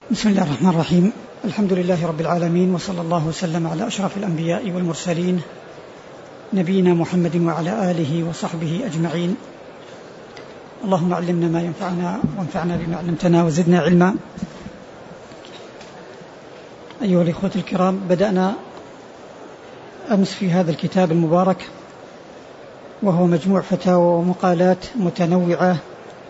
بسم الله الرحمن الرحيم. الحمد لله رب العالمين، وصلى الله وسلم على أشرف الأنبياء والمرسلين نبينا محمد وعلى آله وصحبه أجمعين. اللهم علمنا ما ينفعنا وانفعنا بما علمتنا وزدنا علما. أيها الإخوة الكرام، بدأنا أمس في هذا الكتاب المبارك، وهو مجموع فتاوى ومقالات متنوعة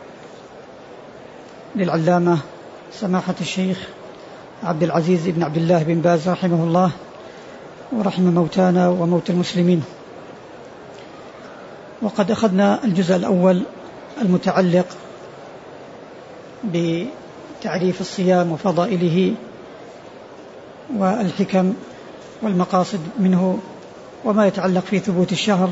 للعلامة سماحة الشيخ عبد العزيز بن عبد الله بن باز رحمه الله، ورحم موتانا وموت المسلمين. وقد أخذنا الجزء الأول المتعلق بتعريف الصيام وفضائله والحكم والمقاصد منه وما يتعلق في ثبوت الشهر.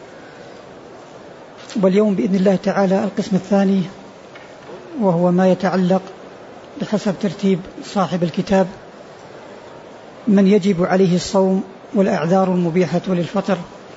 واليوم بإذن الله تعالى القسم الثاني، وهو ما يتعلق بحسب ترتيب صاحب الكتاب من يجب عليه الصوم والأعذار المبيحة للفطر.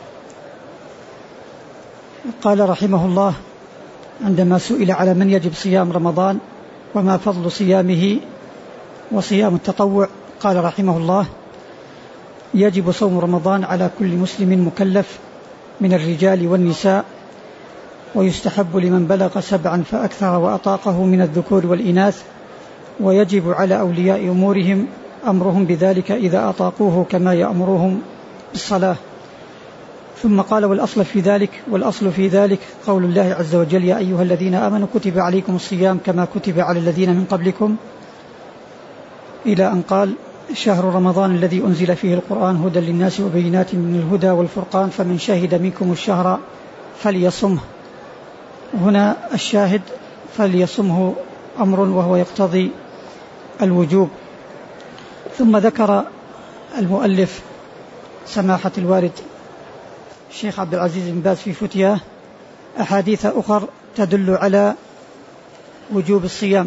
قال رحمه الله عندما سئل على من يجب صيام رمضان وما فضل صيامه وصيام التطوع، قال رحمه الله: يجب صوم رمضان على كل مسلم مكلف من الرجال والنساء، ويستحب لمن بلغ 7 فأكثر وأطاقه من الذكور والإناث، ويجب على أولياء أمورهم أمرهم بذلك إذا أطاقوه كما يأمرهم بالصلاة. ثم قال: والأصل في ذلك قول الله عز وجل: يا أيها الذين آمنوا كتب عليكم الصيام كما كتب على الذين من قبلكم، إلى أن قال: شهر رمضان الذي أنزل فيه القرآن هدى للناس وبينات من الهدى والفرقان فمن شهد منكم الشهر فليصمه. هنا الشاهد فليصمه أمر وهو يقتضي الوجوب. ثم ذكر المؤلف سماحة الوالد الشيخ عبد العزيز بن باز في فتياه أحاديث أخر تدل على وجوب الصيام.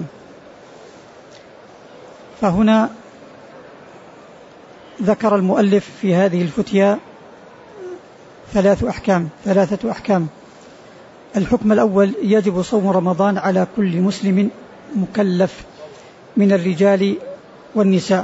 فهنا ذكر المؤلف في هذه الفتيا 3 أحكام. الحكم الأول: يجب صوم رمضان على كل مسلم مكلف من الرجال والنساء.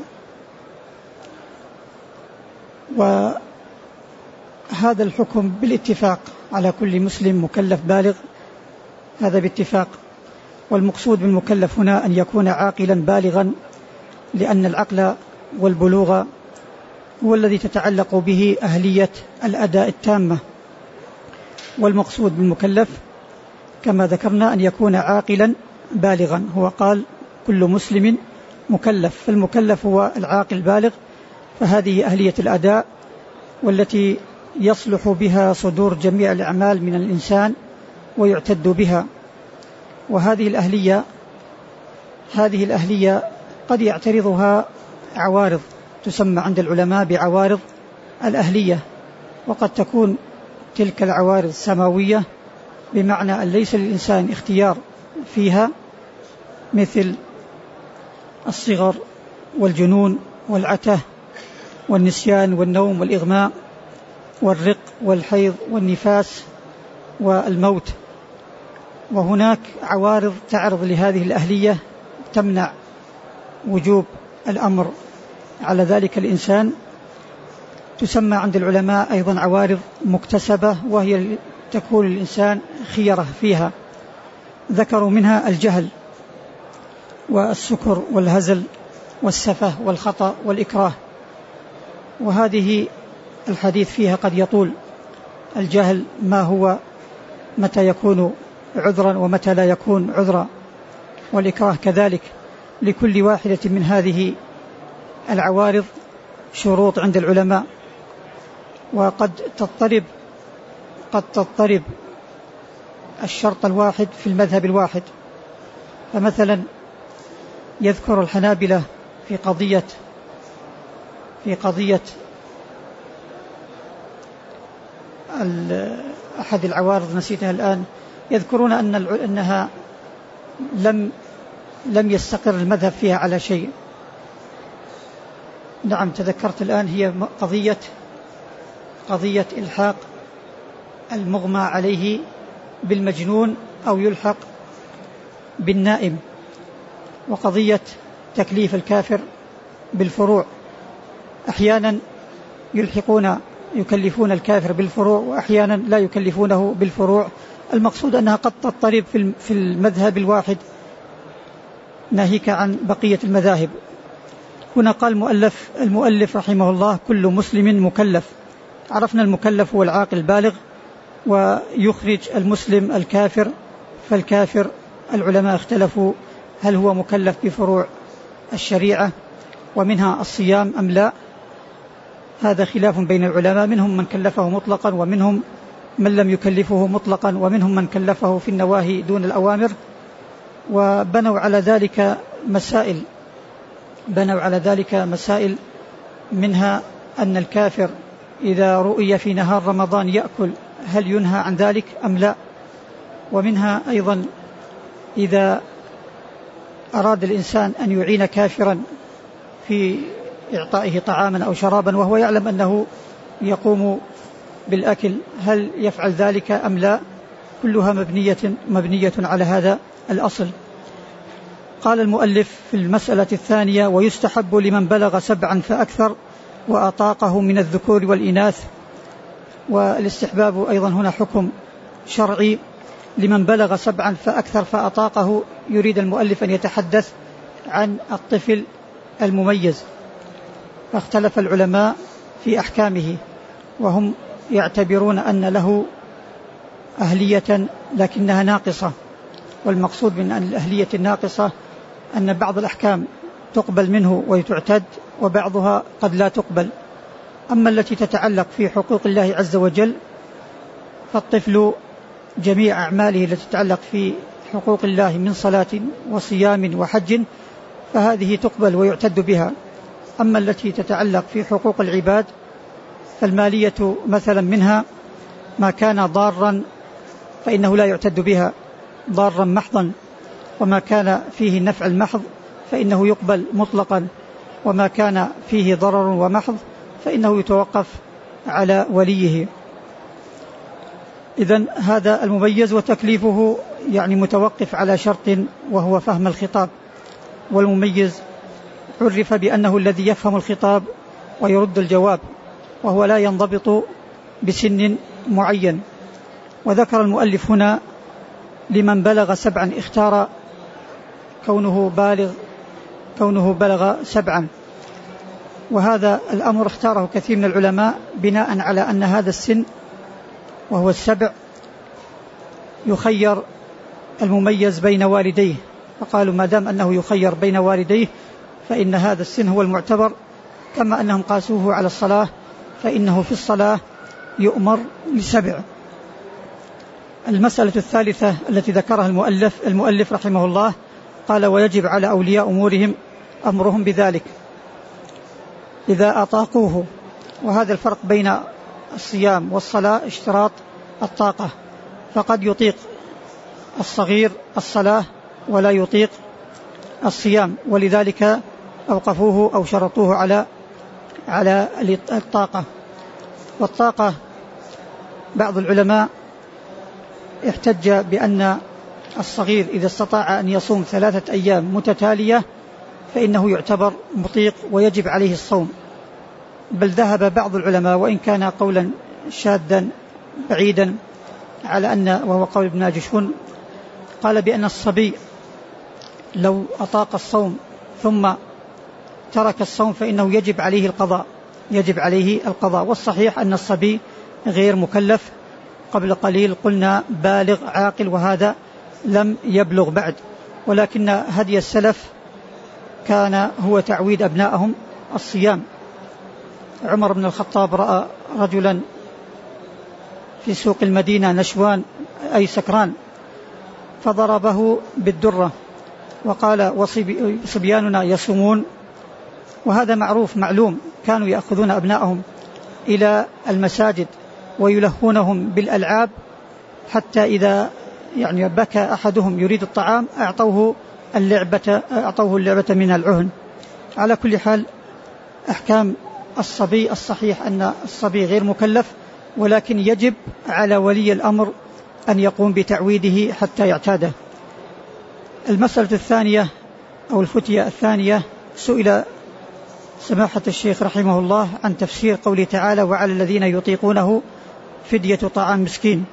وهذا الحكم بالاتفاق على كل مسلم مكلف بالغ، هذا باتفاق. والمقصود بالمكلف هنا أن يكون عاقلا بالغا، لأن العقل والبلوغ هو الذي تتعلق به أهلية الأداء التامة. والمقصود بالمكلف كما ذكرنا أن يكون عاقلا بالغا. هو قال كل مسلم مكلف، فالمكلف هو العاقل البالغ، فهذه أهلية الأداء والتي يصلح بها صدور جميع الأعمال من الإنسان ويعتد بها. وهذه الأهلية قد يعترضها عوارض تسمى عند العلماء بعوارض الأهلية، وقد تكون تلك العوارض سماوية، بمعنى أن ليس للإنسان اختيار فيها، مثل الصغر والجنون والعته والنسيان والنوم والإغماء والرق والحيض والنفاس والموت. وهناك عوارض تعرض لهذه الأهلية تمنع وجوب الأمر على ذلك الإنسان، تسمى عند العلماء أيضا عوارض مكتسبة، وهي تكون الإنسان خيره فيها. ذكروا منها الجهل والسكر والهزل والسفه والخطأ والإكراه، وهذه الحديث فيها قد يطول. الجهل ما هو، متى يكون عذرا ومتى لا يكون عذرا، والإكراه كذلك. لكل واحدة من هذه العوارض شروط عند العلماء، وقد تضطرب الشرط الواحد في المذهب الواحد. فمثلا يذكر الحنابلة في قضية أحد العوارض نسيتها الآن، يذكرون أنها لم يستقر المذهب فيها على شيء. نعم تذكرت الآن، هي قضية إلحاق المغمى عليه بالمجنون أو يلحق بالنائم، وقضية تكليف الكافر بالفروع. أحيانا يكلفون الكافر بالفروع، وأحيانا لا يكلفونه بالفروع. المقصود أنها قد تضطرب في المذهب الواحد ناهيك عن بقية المذاهب. هنا قال المؤلف رحمه الله: كل مسلم مكلف. عرفنا المكلف هو العاقل البالغ، ويخرج المسلم الكافر. فالكافر العلماء اختلفوا هل هو مكلف بفروع الشريعة ومنها الصيام أم لا. هذا خلاف بين العلماء، منهم من كلفه مطلقا ومنهم من لم يكلفه مطلقا ومنهم من كلفه في النواهي دون الأوامر. وبنوا على ذلك مسائل منها أن الكافر إذا رؤي في نهار رمضان يأكل هل ينهى عن ذلك أم لا. ومنها أيضا إذا أراد الإنسان أن يعين كافرا في إعطائه طعاما أو شرابا وهو يعلم أنه يقوم بالأكل هل يفعل ذلك أم لا. كلها مبنية على هذا الأصل. قال المؤلف في المسألة الثانية: ويستحب لمن بلغ 7 فأكثر وأطاقه من الذكور والإناث. والاستحباب أيضا هنا حكم شرعي. لمن بلغ 7 فأكثر فأطاقه، يريد المؤلف أن يتحدث عن الطفل المميز. فاختلف العلماء في أحكامه، وهم يعتبرون أن له أهلية لكنها ناقصة. والمقصود من الأهلية الناقصة أن بعض الأحكام تقبل منه وتعتد، وبعضها قد لا تقبل. أما التي تتعلق في حقوق الله عز وجل فالطفل جميع أعماله التي تتعلق في حقوق الله من صلاة وصيام وحج فهذه تقبل ويعتد بها. أما التي تتعلق في حقوق العباد فالمالية مثلا منها ما كان ضارا فإنه لا يعتد بها ضارا محضا، وما كان فيه النفع المحض فإنه يقبل مطلقا، وما كان فيه ضرر ومحض فإنه يتوقف على وليه. إذن هذا المميز، وتكليفه يعني متوقف على شرط وهو فهم الخطاب. والمميز عرف بأنه الذي يفهم الخطاب ويرد الجواب، وهو لا ينضبط بسن معين. وذكر المؤلف هنا لمن بلغ 7، اختار كونه بلغ 7. وهذا الأمر اختاره كثير من العلماء بناء على أن هذا السن وهو 7 يخير المميز بين والديه، فقالوا ما دام أنه يخير بين والديه فإن هذا السن هو المعتبر، كما أنهم قاسوه على الصلاة فإنه في الصلاة يؤمر ل7. المسألة الثالثة التي ذكرها المؤلف رحمه الله قال: ويجب على أولياء أمورهم أمرهم بذلك إذا أطاقوه. وهذا الفرق بين الصيام والصلاة اشتراط الطاقة، فقد يطيق الصغير الصلاة ولا يطيق الصيام، ولذلك أوقفوه أو شرطوه على الطاقة. والطاقة بعض العلماء احتج بأن الصغير إذا استطاع أن يصوم 3 أيام متتالية فإنه يعتبر مطيق ويجب عليه الصوم. بل ذهب بعض العلماء، وإن كان قولا شاذا بعيدا على أن وهو قول ابن ماجشون، قال بأن الصبي لو أطاق الصوم ثم ترك الصوم فإنه يجب عليه القضاء. والصحيح أن الصبي غير مكلف. قبل قليل قلنا بالغ عاقل، وهذا لم يبلغ بعد. ولكن هدي السلف كان هو تعويد أبنائهم الصيام. عمر بن الخطاب رأى رجلا في سوق المدينة نشوان أي سكران فضربه بالدرة وقال: وصبياننا يصومون. وهذا معلوم، كانوا يأخذون أبنائهم إلى المساجد ويلهونهم بالألعاب، حتى إذا بكى أحدهم يريد الطعام أعطوه اللعبة من العهن. على كل حال أحكام الصبي الصحيح أن الصبي غير مكلف، ولكن يجب على ولي الأمر أن يقوم بتعويده حتى يعتاده. المسألة الثانية أو الفتية الثانية سئل سماحة الشيخ رحمه الله عن تفسير قوله تعالى وعلى الذين يطيقونه فدية طعام مسكين،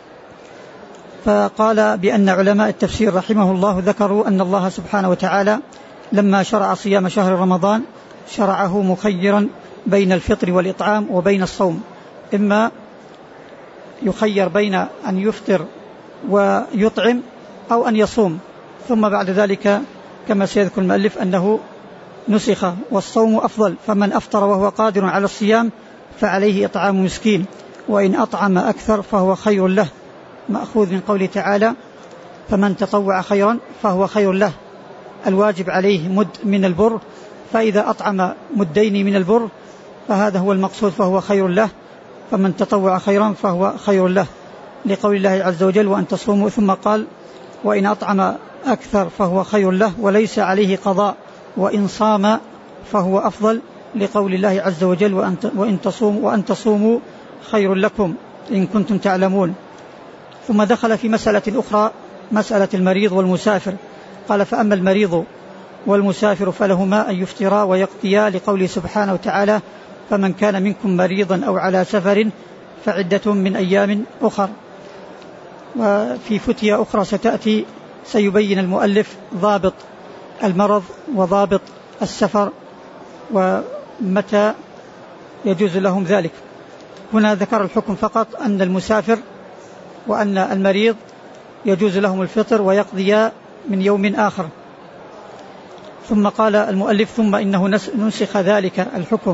فقال بأن علماء التفسير رحمه الله ذكروا أن الله سبحانه وتعالى لما شرع صيام شهر رمضان شرعه مخيرا بين الفطر والإطعام وبين الصوم، إما يخير بين أن يفطر ويطعم أو أن يصوم، ثم بعد ذلك كما سيذكر المؤلف أنه نسخ والصوم أفضل، فمن أفطر وهو قادر على الصيام فعليه إطعام مسكين، وإن أطعم أكثر فهو خير له، مأخوذ من قوله تعالى فمن تطوع خيرا فهو خير له، الواجب عليه مد من البر، فإذا أطعم مدين من البر فهذا هو المقصود فهو خير له، فمن تطوع خيرا فهو خير له، لقول الله عز وجل وأن تصوموا، ثم قال وإن أطعم أكثر فهو خير له وليس عليه قضاء، وإن صام فهو أفضل، لقول الله عز وجل وأن تصوموا خير لكم إن كنتم تعلمون. ثم دخل في مسألة أخرى، مسألة المريض والمسافر، قال فأما المريض والمسافر فلهما أن يفطرا ويقضيا، لقوله سبحانه وتعالى فمن كان منكم مريضا أو على سفر فعدة من أيام أخر. وفي فتية أخرى ستأتي سيبين المؤلف ضابط المرض وضابط السفر ومتى يجوز لهم ذلك. هنا ذكر الحكم فقط أن المسافر وأن المريض يجوز لهم الفطر ويقضيا من يوم آخر. ثم قال المؤلف ثم إنه نسخ ذلك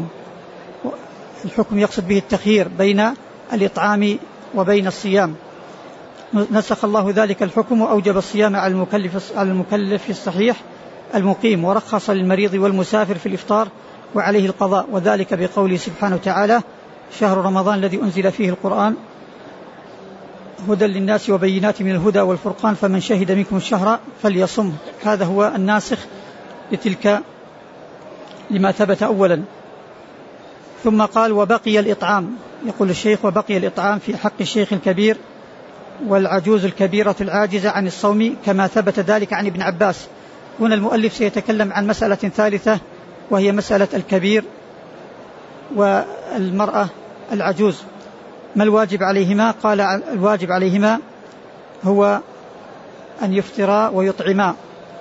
الحكم يقصد به التخيير بين الإطعام وبين الصيام، نسخ الله ذلك الحكم وأوجب الصيام على المكلف الصحيح المقيم، ورخص للمريض والمسافر في الإفطار وعليه القضاء، وذلك بقوله سبحانه وتعالى شهر رمضان الذي أنزل فيه القرآن هدى للناس وبينات من الهدى والفرقان فمن شهد منكم الشهر فليصم. هذا هو الناسخ لتلك لما ثبت أولا. ثم قال وبقي الإطعام، يقول الشيخ وبقي الإطعام في حق الشيخ الكبير والعجوز الكبيرة العاجزة عن الصوم كما ثبت ذلك عن ابن عباس. هنا المؤلف سيتكلم عن مسألة ثالثة وهي مسألة الكبير والمرأة العجوز، ما الواجب عليهما؟ قال الواجب عليهما هو أن يفطرا ويطعما.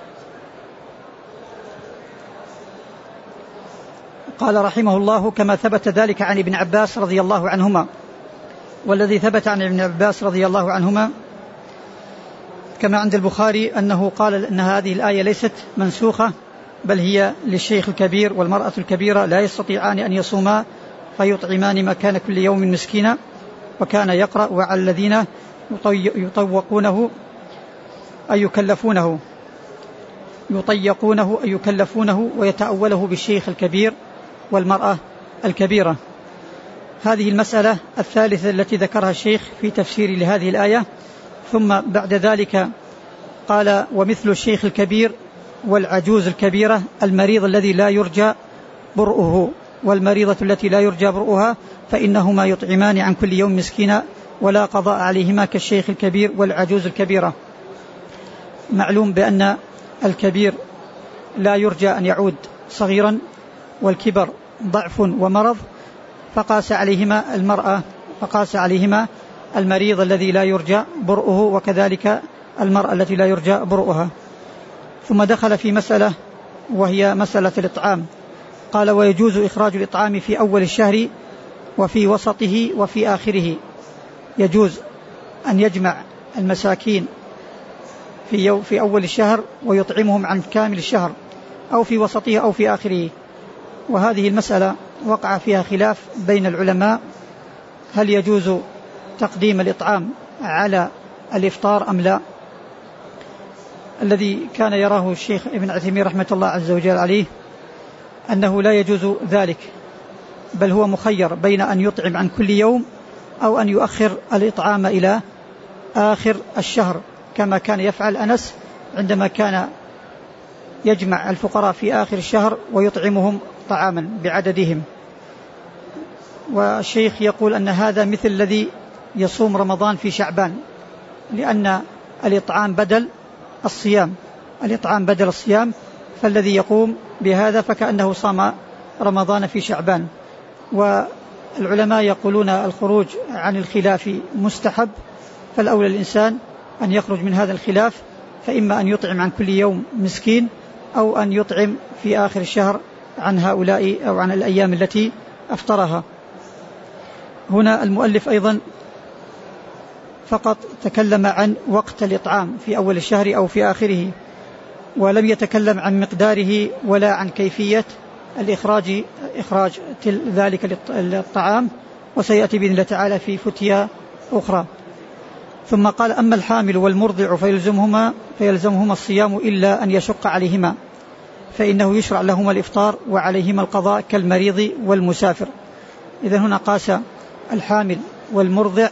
قال رحمه الله كما ثبت ذلك عن ابن عباس رضي الله عنهما، والذي ثبت عن ابن عباس رضي الله عنهما كما عند البخاري أنه قال أن هذه الآية ليست منسوخة بل هي للشيخ الكبير والمرأة الكبيرة لا يستطيعان أن يصوما فيطعمان مكان كل يوم مسكينا، وكان يقرأ وعلى الذين يطيقونه أي يكلفونه ويتأوله بالشيخ الكبير والمرأة الكبيرة. هذه المسألة الثالثة التي ذكرها الشيخ في تفسير لهذه الآية. ثم بعد ذلك قال ومثل الشيخ الكبير والعجوز الكبيرة المريض الذي لا يرجى برؤه والمريضة التي لا يرجى برؤها فإنهما يطعمان عن كل يوم مسكينا ولا قضاء عليهما كالشيخ الكبير والعجوز الكبيرة. معلوم بأن الكبير لا يرجى أن يعود صغيرا، والكبر ضعف ومرض، فقاس عليهما المريض الذي لا يرجى برؤه وكذلك المرأة التي لا يرجى برؤها. ثم دخل في مسألة وهي مسألة الإطعام، قال ويجوز إخراج الإطعام في أول الشهر وفي وسطه وفي آخره، يجوز أن يجمع المساكين في أول الشهر ويطعمهم عن كامل الشهر أو في وسطه أو في آخره. وهذه المسألة وقع فيها خلاف بين العلماء، هل يجوز تقديم الإطعام على الإفطار أم لا؟ الذي كان يراه الشيخ ابن عثيمين رحمة الله عز وجل عليه أنه لا يجوز ذلك، بل هو مخير بين أن يطعم عن كل يوم أو أن يؤخر الإطعام إلى آخر الشهر، كما كان يفعل أنس عندما كان يجمع الفقراء في آخر الشهر ويطعمهم طعاما بعددهم. والشيخ يقول أن هذا مثل الذي يصوم رمضان في شعبان، لأن الإطعام بدل الصيام، فالذي يقوم بهذا فكأنه صام رمضان في شعبان. والعلماء يقولون الخروج عن الخلاف مستحب، فالأولى الإنسان أن يخرج من هذا الخلاف، فإما أن يطعم عن كل يوم مسكين أو أن يطعم في آخر الشهر عن هؤلاء أو عن الأيام التي أفطرها. هنا المؤلف أيضا فقط تكلم عن وقت الإطعام في أول الشهر أو في آخره، ولم يتكلم عن مقداره ولا عن كيفية إخراج ذلك الطعام، وسيأتي بإذن الله تعالى في فتية أخرى. ثم قال: أما الحامل والمرضع فيلزمهما الصيام إلا أن يشق عليهما، فإنه يشرع لهما الإفطار وعليهما القضاء كالمريض والمسافر. إذن هنا قاس الحامل والمرضع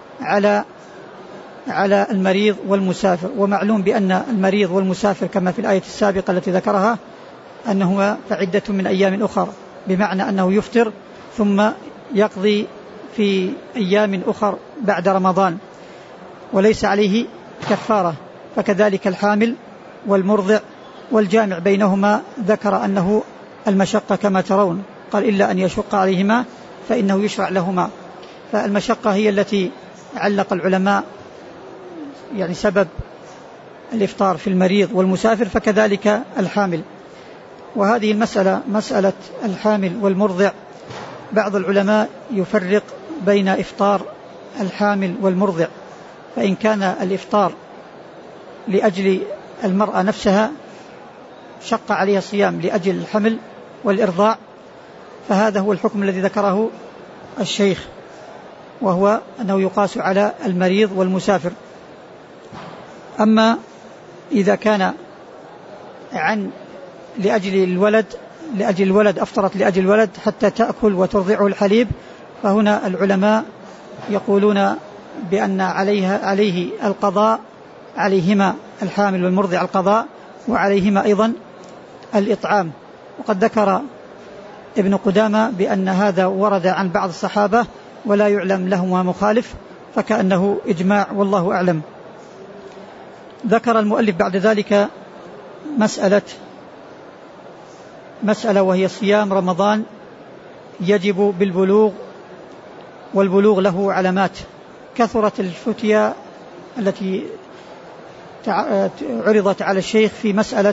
على المريض والمسافر. ومعلوم بأن المريض والمسافر كما في الآية السابقة التي ذكرها أنهما فعدة من أيام أخر، بمعنى أنه يفطر ثم يقضي في أيام أخر بعد رمضان وليس عليه كفارة. فكذلك الحامل والمرضع، والجامع بينهما ذكر أنه المشقة كما ترون، قال: إلا أن يشق عليهما فإنه يشرع لهما. فالمشقة هي التي علق العلماء يعني سبب الإفطار في المريض والمسافر، فكذلك الحامل. وهذه المسألة مسألة الحامل والمرضع بعض العلماء يفرق بين إفطار الحامل والمرضع، فإن كان الإفطار لأجل المرأة نفسها شق عليها صيام لأجل الحمل والإرضاع، فهذا هو الحكم الذي ذكره الشيخ، وهو أنه يقاس على المريض والمسافر. أما إذا كان لأجل الولد أفطرت لأجل الولد حتى تأكل وترضعه الحليب، فهنا العلماء يقولون بأن عليه القضاء، عليهما الحامل والمرضع القضاء، وعليهما أيضا الإطعام. وقد ذكر ابن قدامة بأن هذا ورد عن بعض الصحابة ولا يعلم لهما مخالف، فكأنه إجماع والله أعلم. ذكر المؤلف بعد ذلك مسألة وهي صيام رمضان يجب بالبلوغ، والبلوغ له علامات. كثرت الفتية التي عرضت على الشيخ في مسألة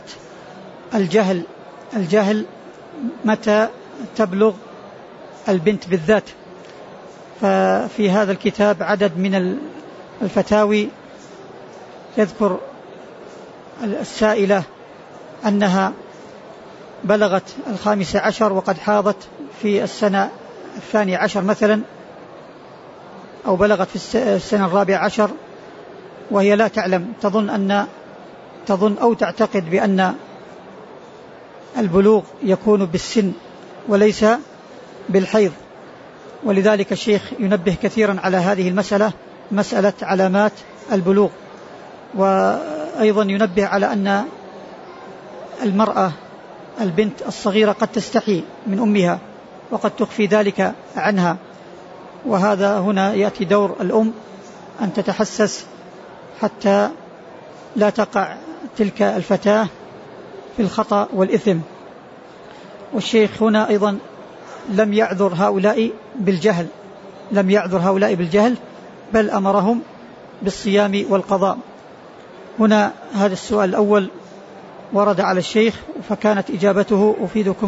الجهل متى تبلغ البنت بالذات. ففي هذا الكتاب عدد من الفتاوي يذكر السائلة أنها بلغت 15 وقد حاضت في السنة 12 مثلا، أو بلغت في السنة 14 وهي لا تعلم، تظن أو تعتقد بأن البلوغ يكون بالسن وليس بالحيض. ولذلك الشيخ ينبه كثيرا على هذه مسألة علامات البلوغ. وأيضا ينبه على أن المرأة البنت الصغيرة قد تستحي من أمها وقد تخفي ذلك عنها، وهذا هنا يأتي دور الأم أن تتحسس حتى لا تقع تلك الفتاة في الخطأ والإثم. والشيخ هنا أيضا لم يعذر هؤلاء بالجهل، بل أمرهم بالصيام والقضاء. هنا هذا السؤال الأول ورد على الشيخ، فكانت إجابته: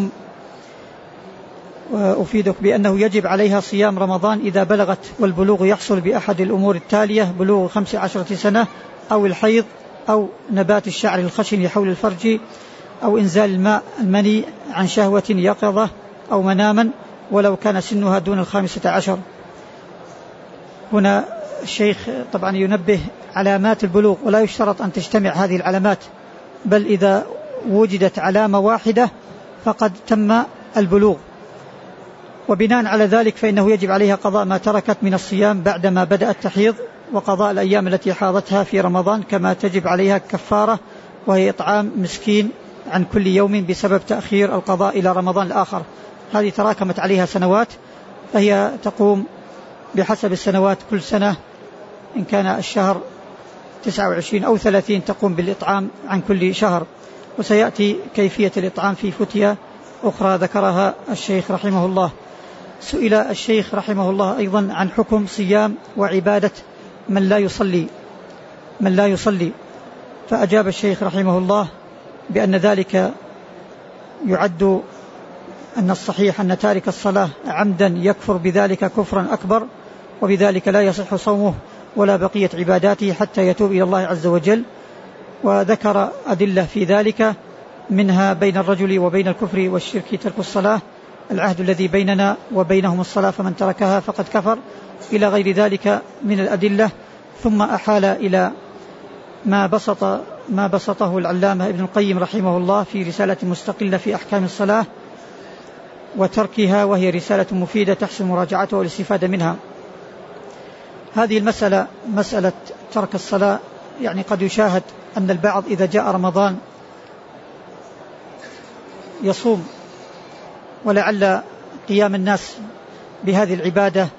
أفيدك بأنه يجب عليها صيام رمضان إذا بلغت، والبلوغ يحصل بأحد الأمور التالية: بلوغ 15 سنة، أو الحيض، أو نبات الشعر الخشن حول الفرج، أو إنزال الماء المني عن شهوة يقظة أو مناما، ولو كان سنها دون 15. هنا الشيخ طبعا ينبه علامات البلوغ، ولا يشترط أن تجتمع هذه العلامات، بل إذا وجدت علامة واحدة فقد تم البلوغ. وبناء على ذلك فإنه يجب عليها قضاء ما تركت من الصيام بعدما بدأت تحيض، وقضاء الأيام التي حاضتها في رمضان، كما تجب عليها كفارة وهي إطعام مسكين عن كل يوم بسبب تأخير القضاء إلى رمضان الآخر. هذه تراكمت عليها سنوات، فهي تقوم بحسب السنوات، كل سنة إن كان الشهر 29 أو 30 تقوم بالإطعام عن كل شهر. وسيأتي كيفية الإطعام في فتية أخرى ذكرها الشيخ رحمه الله. سئل الشيخ رحمه الله أيضا عن حكم صيام وعبادة من لا يصلي فأجاب الشيخ رحمه الله بأن ذلك يعد أن الصحيح أن تارك الصلاة عمدا يكفر بذلك كفرا أكبر، وبذلك لا يصح صومه ولا بقية عباداته حتى يتوب إلى الله عز وجل. وذكر أدلة في ذلك، منها بين الرجل وبين الكفر والشرك ترك الصلاة، العهد الذي بيننا وبينهم الصلاة فمن تركها فقد كفر، إلى غير ذلك من الأدلة. ثم أحال إلى ما بسطه العلامة ابن القيم رحمه الله في رسالة مستقلة في أحكام الصلاة وتركها، وهي رسالة مفيدة تحسن مراجعتها والاستفادة منها. هذه المسألة، مسألة ترك الصلاة، يعني قد يشاهد أن البعض إذا جاء رمضان يصوم، ولعل قيام الناس بهذه العبادة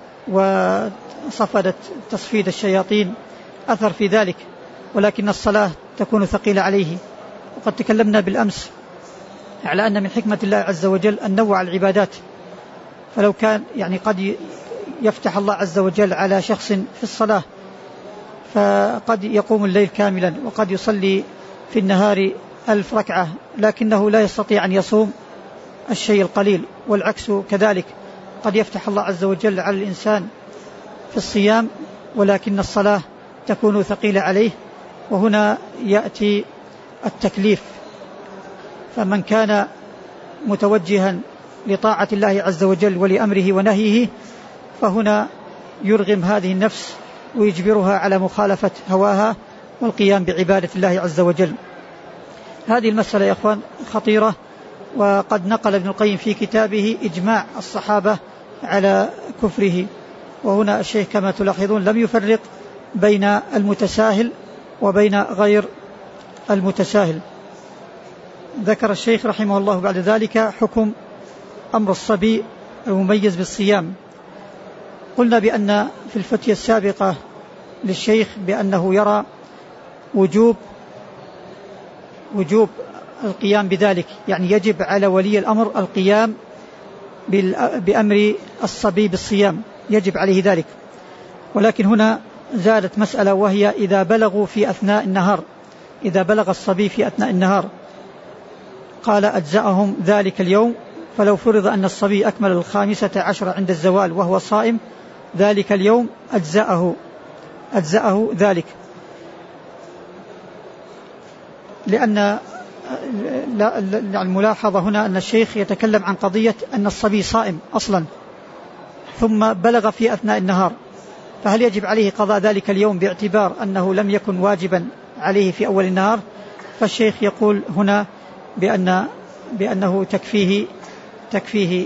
وصفدت تصفيد الشياطين أثر في ذلك، ولكن الصلاة تكون ثقيلة عليه. وقد تكلمنا بالأمس على أن من حكمة الله عز وجل أن نوع العبادات، فلو كان يعني قد يفتح الله عز وجل على شخص في الصلاة فقد يقوم الليل كاملا وقد يصلي في النهار 1000 ركعة، لكنه لا يستطيع أن يصوم الشيء القليل، والعكس كذلك، قد يفتح الله عز وجل على الإنسان في الصيام ولكن الصلاة تكون ثقيلة عليه. وهنا يأتي التكليف، فمن كان متوجها لطاعة الله عز وجل ولأمره ونهيه فهنا يرغم هذه النفس ويجبرها على مخالفة هواها والقيام بعبادة الله عز وجل. هذه المسألة يا أخوان خطيرة، وقد نقل ابن القيم في كتابه إجماع الصحابة على كفره. وهنا الشيخ كما تلاحظون لم يفرق بين المتساهل وبين غير المتساهل. ذكر الشيخ رحمه الله بعد ذلك حكم أمر الصبي المميز بالصيام. قلنا بأن في الفتية السابقة للشيخ بأنه يرى وجوب القيام بذلك، يعني يجب على ولي الأمر القيام بأمر الصبي بالصيام، يجب عليه ذلك. ولكن هنا زادت مسألة، وهي إذا بلغوا في أثناء النهار، إذا بلغ الصبي في أثناء النهار قال أجزأهم ذلك اليوم، فلو فرض أن الصبي أكمل 15 عند الزوال وهو صائم ذلك اليوم أجزأه ذلك، لأن الملاحظة هنا أن الشيخ يتكلم عن قضية أن الصبي صائم أصلا ثم بلغ في أثناء النهار، فهل يجب عليه قضاء ذلك اليوم باعتبار أنه لم يكن واجبا عليه في أول النهار؟ فالشيخ يقول هنا بأنه تكفيه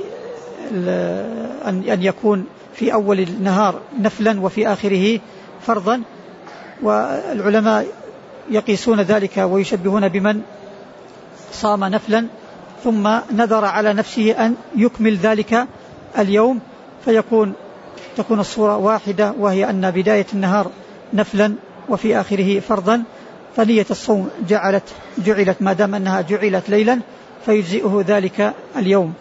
أن يكون في أول النهار نفلا وفي آخره فرضا. والعلماء يقيسون ذلك ويشبهون بمن صام نفلا ثم نذر على نفسه أن يكمل ذلك اليوم، تكون الصورة واحدة، وهي أن بداية النهار نفلا وفي آخره فرضا، فنية الصوم جعلت ما دام أنها جعلت ليلا فيجزئه ذلك اليوم.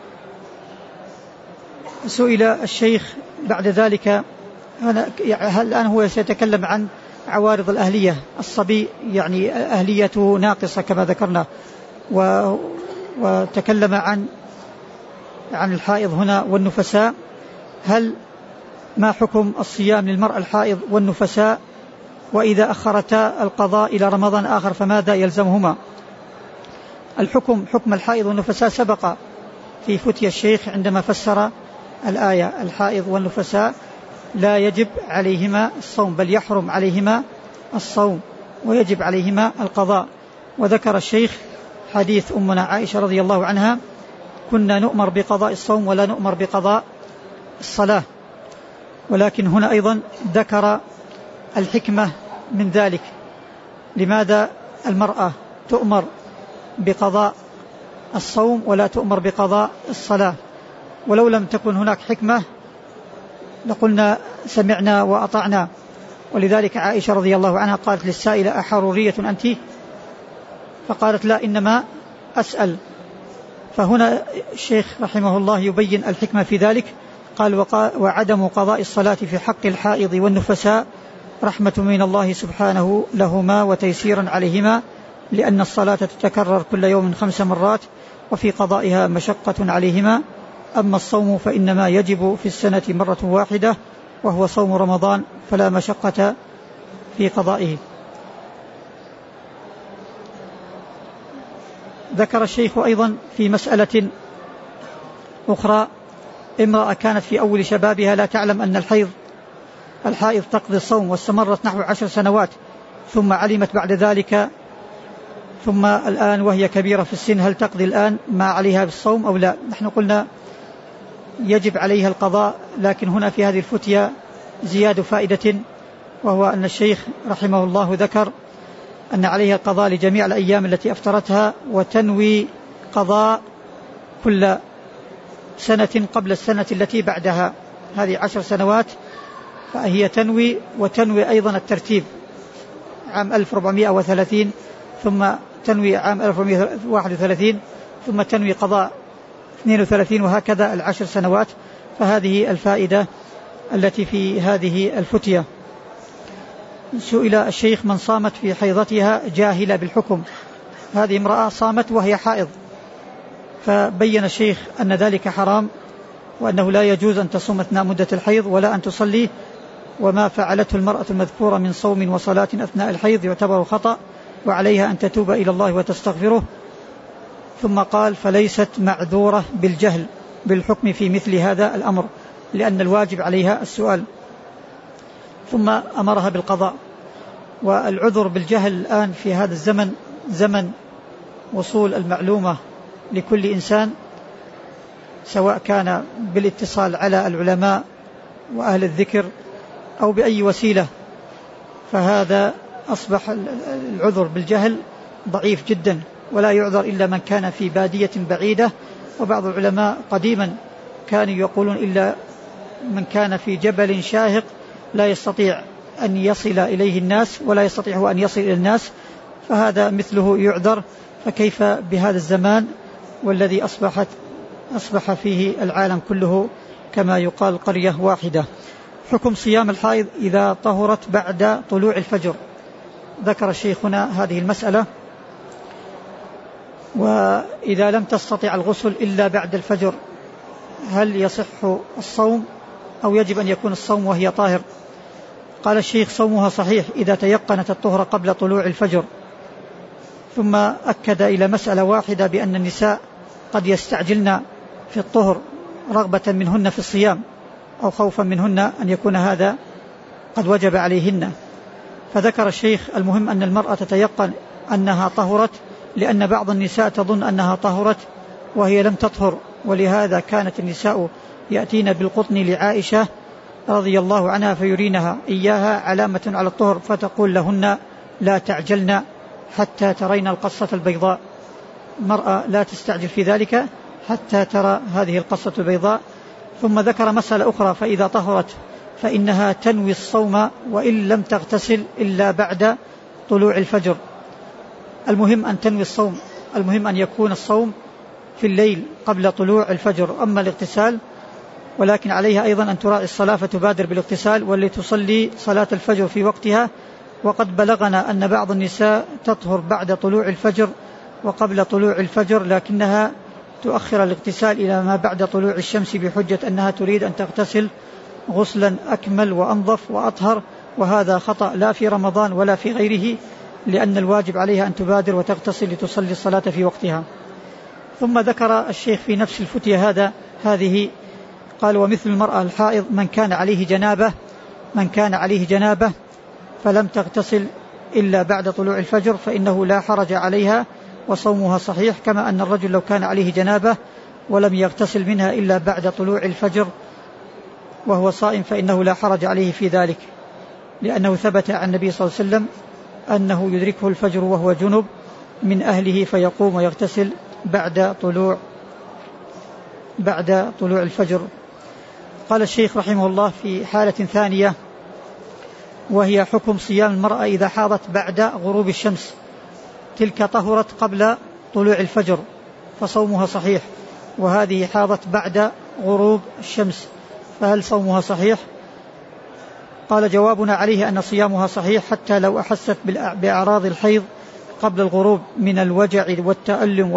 سئل الشيخ بعد ذلك، الآن هو سيتكلم عن عوارض الأهلية، الصبي يعني أهليته ناقصة كما ذكرنا، وتكلم عن الحائض هنا والنفساء. ما حكم الصيام للمرأة الحائض والنفساء؟ وإذا أخرتا القضاء إلى رمضان آخر فماذا يلزمهما؟ حكم الحائض والنفساء سبق في فتية الشيخ عندما فسر الآية، الحائض والنفساء لا يجب عليهما الصوم، بل يحرم عليهما الصوم ويجب عليهما القضاء. وذكر الشيخ حديث أمنا عائشة رضي الله عنها: كنا نؤمر بقضاء الصوم ولا نؤمر بقضاء الصلاة. ولكن هنا أيضا ذكر الحكمة من ذلك، لماذا المرأة تؤمر بقضاء الصوم ولا تؤمر بقضاء الصلاة؟ ولو لم تكن هناك حكمة لقلنا سمعنا وأطعنا. ولذلك عائشة رضي الله عنها قالت للسائلة: أحرورية أنت؟ فقالت لا إنما أسأل. فهنا الشيخ رحمه الله يبين الحكمة في ذلك. قال وعدم قضاء الصلاة في حق الحائض والنفساء رحمة من الله سبحانه لهما وتيسيرا عليهما، لأن الصلاة تتكرر كل يوم 5 مرات وفي قضائها مشقة عليهما. أما الصوم فإنما يجب في السنة مرة واحدة وهو صوم رمضان، فلا مشقة في قضائه. ذكر الشيخ أيضا في مسألة أخرى: امرأة كانت في أول شبابها لا تعلم أن الحائض تقضي الصوم، واستمرت نحو 10 سنوات، ثم علمت بعد ذلك، ثم الآن وهي كبيرة في السن، هل تقضي الآن ما عليها بالصوم أو لا؟ نحن قلنا يجب عليها القضاء، لكن هنا في هذه الفتية زيادة فائدة، وهو أن الشيخ رحمه الله ذكر أن عليها القضاء لجميع الأيام التي أفطرتها، وتنوي قضاء كل سنة قبل السنة التي بعدها. هذه 10 سنوات، فهي تنوي، وتنوي أيضا الترتيب عام 1430، ثم تنوي عام 1431، ثم تنوي قضاء 32، وهكذا 10 سنوات. فهذه الفائدة التي في هذه الفتية. سئل الشيخ: من صامت في حيضتها جاهلة بالحكم؟ هذه امرأة صامت وهي حائض، فبين الشيخ أن ذلك حرام، وأنه لا يجوز أن تصوم أثناء مدة الحيض ولا أن تصلي، وما فعلته المرأة المذكورة من صوم وصلاة أثناء الحيض يعتبر خطأ، وعليها أن تتوب إلى الله وتستغفره. ثم قال: فليست معذورة بالجهل بالحكم في مثل هذا الأمر، لأن الواجب عليها السؤال. ثم أمرها بالقضاء. والعذر بالجهل الآن في هذا الزمن زمن وصول المعلومة لكل إنسان، سواء كان بالاتصال على العلماء وأهل الذكر أو بأي وسيلة، فهذا أصبح العذر بالجهل ضعيف جدا، ولا يعذر إلا من كان في بادية بعيدة. وبعض العلماء قديما كانوا يقولون: إلا من كان في جبل شاهق لا يستطيع أن يصل إليه الناس ولا يستطيع أن يصل إلى الناس، فهذا مثله يعذر. فكيف بهذا الزمان والذي أصبح فيه العالم كله كما يقال قرية واحدة؟ حكم صيام الحائض إذا طهرت بعد طلوع الفجر. ذكر شيخنا هذه المسألة: وإذا لم تستطع الغسل إلا بعد الفجر، هل يصح الصوم أو يجب أن يكون الصوم وهي طاهر؟ قال الشيخ: صومها صحيح إذا تيقنت الطهر قبل طلوع الفجر. ثم أكد إلى مسألة واحدة، بأن النساء قد يستعجلن في الطهر رغبة منهن في الصيام، أو خوفا منهن أن يكون هذا قد وجب عليهن. فذكر الشيخ: المهم أن المرأة تتيقن أنها طهرت، لأن بعض النساء تظن أنها طهرت وهي لم تطهر، ولهذا كانت النساء يأتين بالقطن لعائشة رضي الله عنها فيرينها إياها علامة على الطهر، فتقول لهن: لا تعجلن حتى ترين القصة البيضاء. المرأة لا تستعجل في ذلك حتى ترى هذه القصة البيضاء. ثم ذكر مسألة أخرى: فإذا طهرت فإنها تنوي الصوم وإن لم تغتسل إلا بعد طلوع الفجر. المهم أن تنوي الصوم، المهم أن يكون الصوم في الليل قبل طلوع الفجر. أما الاغتسال، ولكن عليها أيضا أن تراعي الصلاة فتبادر بالاغتسال، ولتصلي صلاة الفجر في وقتها. وقد بلغنا أن بعض النساء تطهر بعد طلوع الفجر وقبل طلوع الفجر، لكنها تؤخر الاغتسال إلى ما بعد طلوع الشمس بحجة أنها تريد أن تغتسل غسلا أكمل وأنظف وأطهر، وهذا خطأ لا في رمضان ولا في غيره، لأن الواجب عليها أن تبادر وتغتسل لتصلي الصلاة في وقتها. ثم ذكر الشيخ في نفس الفتية هذه قال: ومثل المرأة الحائض من كان عليه جنابة فلم تغتسل إلا بعد طلوع الفجر فإنه لا حرج عليها وصومها صحيح، كما أن الرجل لو كان عليه جنابة ولم يغتسل منها إلا بعد طلوع الفجر وهو صائم فإنه لا حرج عليه في ذلك، لأنه ثبت عن النبي صلى الله عليه وسلم أنه يدركه الفجر وهو جنب من أهله فيقوم ويغتسل بعد طلوع الفجر. قال الشيخ رحمه الله: في حالة ثانية، وهي حكم صيام المرأة إذا حاضت بعد غروب الشمس. تلك طهرت قبل طلوع الفجر فصومها صحيح، وهذه حاضت بعد غروب الشمس، فهل صومها صحيح؟ قال جوابنا عليه أن صيامها صحيح حتى لو أحست بأعراض الحيض قبل الغروب من الوجع والتألم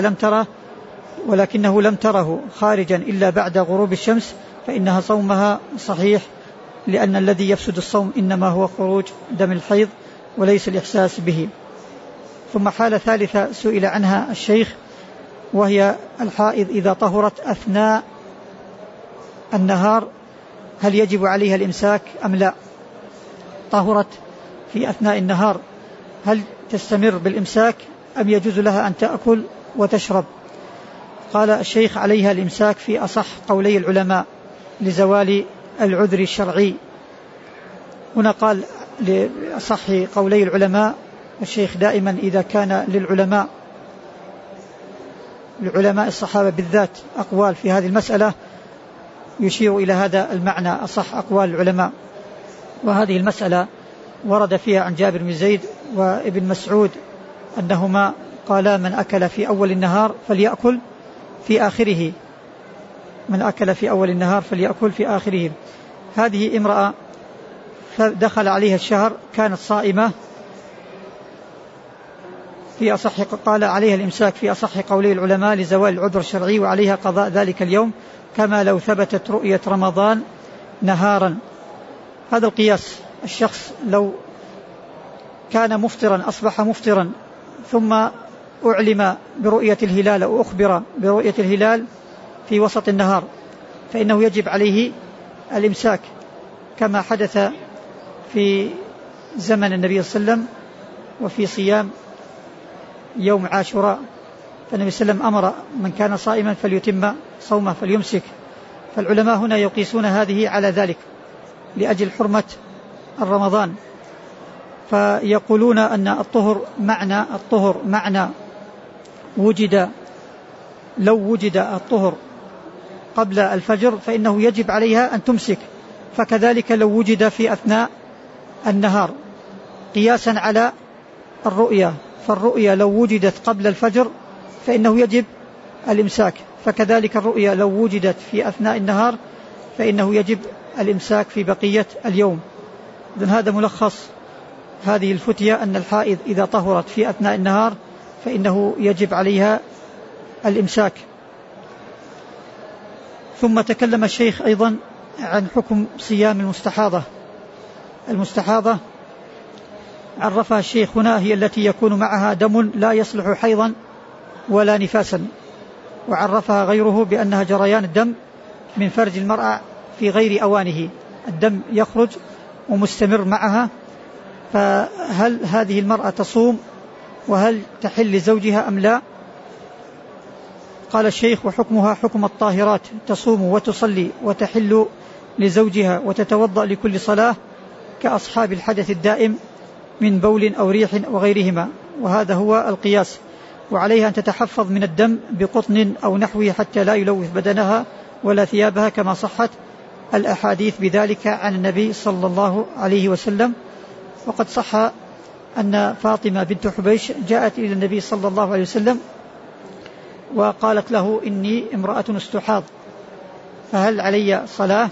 ولكنه لم تره خارجا إلا بعد غروب الشمس، فإنها صومها صحيح، لأن الذي يفسد الصوم إنما هو خروج دم الحيض وليس الإحساس به. ثم حالة ثالثة سئل عنها الشيخ، وهي الحائض إذا طهرت أثناء النهار هل يجب عليها الإمساك أم لا؟ طهرت في أثناء النهار هل تستمر بالإمساك أم يجوز لها أن تأكل وتشرب؟ قال الشيخ عليها الإمساك في أصح قولي العلماء لزوال العذر الشرعي. هنا قال لأصح قولي العلماء، الشيخ دائما إذا كان لعلماء الصحابة بالذات أقوال في هذه المسألة يشير إلى هذا المعنى أصح أقوال العلماء. وهذه المسألة ورد فيها عن جابر بن زيد وابن مسعود أنهما قالا من أكل في أول النهار فليأكل في آخره، من أكل في أول النهار فليأكل في آخره. هذه امرأة فدخل عليها الشهر كانت صائمة، في أصح قال عليها الإمساك في أصح قولي العلماء لزوال العذر الشرعي، وعليها قضاء ذلك اليوم كما لو ثبتت رؤية رمضان نهارا. هذا القياس، الشخص لو كان مفطرا أصبح مفطرا ثم أعلم برؤية الهلال أو أخبر برؤية الهلال في وسط النهار فإنه يجب عليه الإمساك، كما حدث في زمن النبي صلى الله عليه وسلم وفي صيام يوم عاشوراء، فالنبي صلى الله عليه وسلم أمر من كان صائما فليتم صومه فليمسك. فالعلماء هنا يقيسون هذه على ذلك لأجل حرمة الرمضان، فيقولون أن الطهر معنى وجد، لو وجد الطهر قبل الفجر فإنه يجب عليها أن تمسك، فكذلك لو وجد في أثناء النهار قياسا على الرؤية، فالرؤية لو وجدت قبل الفجر فإنه يجب الإمساك، فكذلك الرؤية لو وجدت في أثناء النهار فإنه يجب الإمساك في بقية اليوم. إذن هذا ملخص هذه الفتية، أن الحائض إذا طهرت في أثناء النهار فإنه يجب عليها الإمساك. ثم تكلم الشيخ أيضا عن حكم صيام المستحاضة عرفها الشيخ هنا، هي التي يكون معها دم لا يصلح حيضا ولا نفاسا، وعرفها غيره بأنها جريان الدم من فرج المرأة في غير أوانه، الدم يخرج ومستمر معها، فهل هذه المرأة تصوم وهل تحل لزوجها أم لا؟ قال الشيخ وحكمها حكم الطاهرات، تصوم وتصلي وتحل لزوجها وتتوضأ لكل صلاة كأصحاب الحدث الدائم من بول أو ريح وغيرهما، وهذا هو القياس. وعليها أن تتحفظ من الدم بقطن أو نحوه حتى لا يلوث بدنها ولا ثيابها، كما صحت الأحاديث بذلك عن النبي صلى الله عليه وسلم. وقد صح أن فاطمة بنت حبيش جاءت إلى النبي صلى الله عليه وسلم وقالت له إني امرأة استحاض فهل علي صلاة؟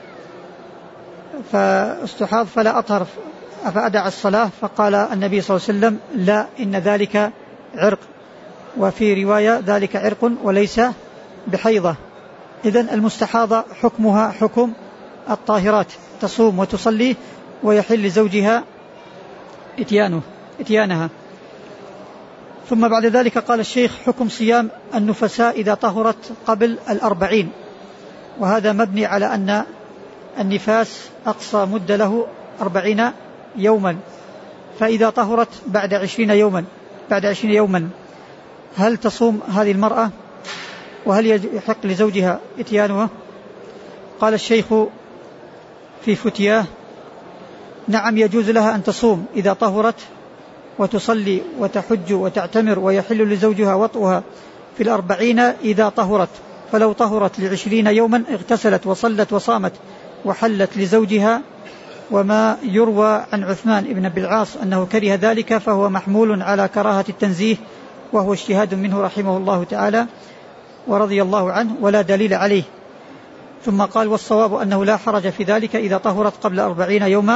فاستحاض فلا أطهر فأدع الصلاة، فقال النبي صلى الله عليه وسلم لا، إن ذلك عرق، وفي رواية ذلك عرق وليس بحيضة. إذن المستحاضة حكمها حكم الطاهرات، تصوم وتصلي ويحل لزوجها إتيانها. ثم بعد ذلك قال الشيخ حكم صيام النفساء إذا طهرت قبل 40، وهذا مبني على أن النفاس أقصى مدة له 40 يوما، فإذا طهرت بعد 20 يوما هل تصوم هذه المرأة وهل يحق لزوجها إتيانها؟ قال الشيخ في فتياه نعم يجوز لها أن تصوم إذا طهرت وتصلي وتحج وتعتمر، ويحل لزوجها وطئها في 40 إذا طهرت، فلو طهرت 20 يوما اغتسلت وصلت وصامت وحلت لزوجها وما يروى عن عثمان بن أبي العاص أنه كره ذلك فهو محمول على كراهة التنزيه، وهو اجتهاد منه رحمه الله تعالى ورضي الله عنه ولا دليل عليه. ثم قال: والصواب أنه لا حرج في ذلك إذا طهرت قبل 40 يوما،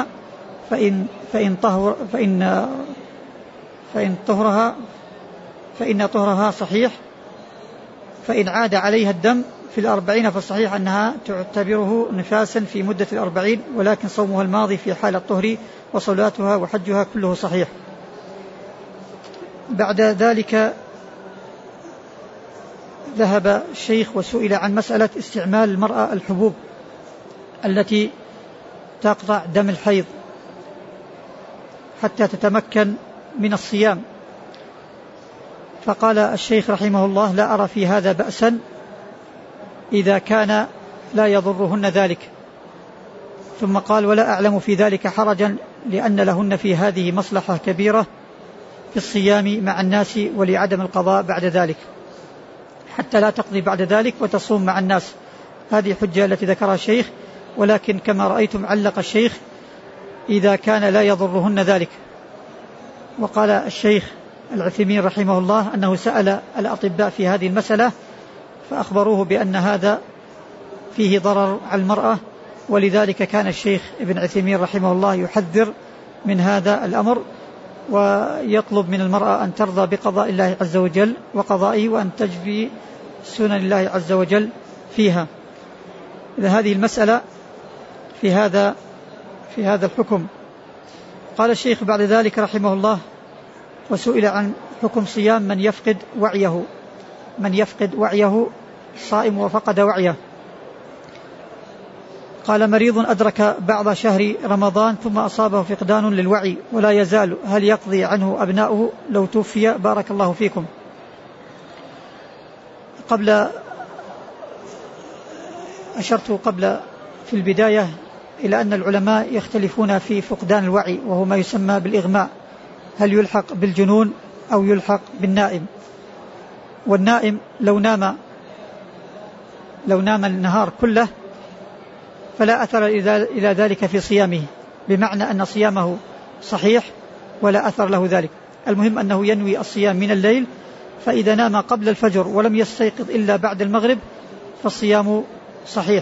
فإن طهرها صحيح، فإن عاد عليها الدم في 40 فالصحيح أنها تعتبره نفاسا في مدة 40، ولكن صومها الماضي في حال الطهر وصلاتها وحجها كله صحيح. بعد ذلك ذهب الشيخ وسئل عن مسألة استعمال المرأة الحبوب التي تقطع دم الحيض حتى تتمكن من الصيام، فقال الشيخ رحمه الله: لا أرى في هذا بأسا إذا كان لا يضرهن ذلك. ثم قال: ولا أعلم في ذلك حرجا، لأن لهن في هذه مصلحة كبيرة في الصيام مع الناس ولعدم القضاء بعد ذلك، حتى لا تقضي بعد ذلك وتصوم مع الناس. هذه حجة التي ذكرها الشيخ، ولكن كما رأيتم علق الشيخ: إذا كان لا يضرهن ذلك. وقال الشيخ العثيمين رحمه الله أنه سأل الأطباء في هذه المسألة فأخبروه بأن هذا فيه ضرر على المرأة، ولذلك كان الشيخ ابن عثيمين رحمه الله يحذر من هذا الأمر، ويطلب من المرأة أن ترضى بقضاء الله عز وجل وقضائه، وأن تجبي سنن الله عز وجل فيها. إذا هذه المسألة في هذا الحكم. قال الشيخ بعد ذلك رحمه الله: وسئل عن حكم صيام من يفقد وعيه صائم وفقد وعيه. قال: مريض أدرك بعض شهر رمضان ثم أصابه فقدان للوعي ولا يزال، هل يقضي عنه أبناؤه لو توفي؟ بارك الله فيكم. أشرت قبل في البداية إلى أن العلماء يختلفون في فقدان الوعي، وهو ما يسمى بالإغماء، هل يلحق بالجنون أو يلحق بالنائم؟ والنائم لو نام النهار كله فلا أثر إلى ذلك في صيامه، بمعنى أن صيامه صحيح ولا أثر له ذلك. المهم أنه ينوي الصيام من الليل، فإذا نام قبل الفجر ولم يستيقظ إلا بعد المغرب فالصيام صحيح.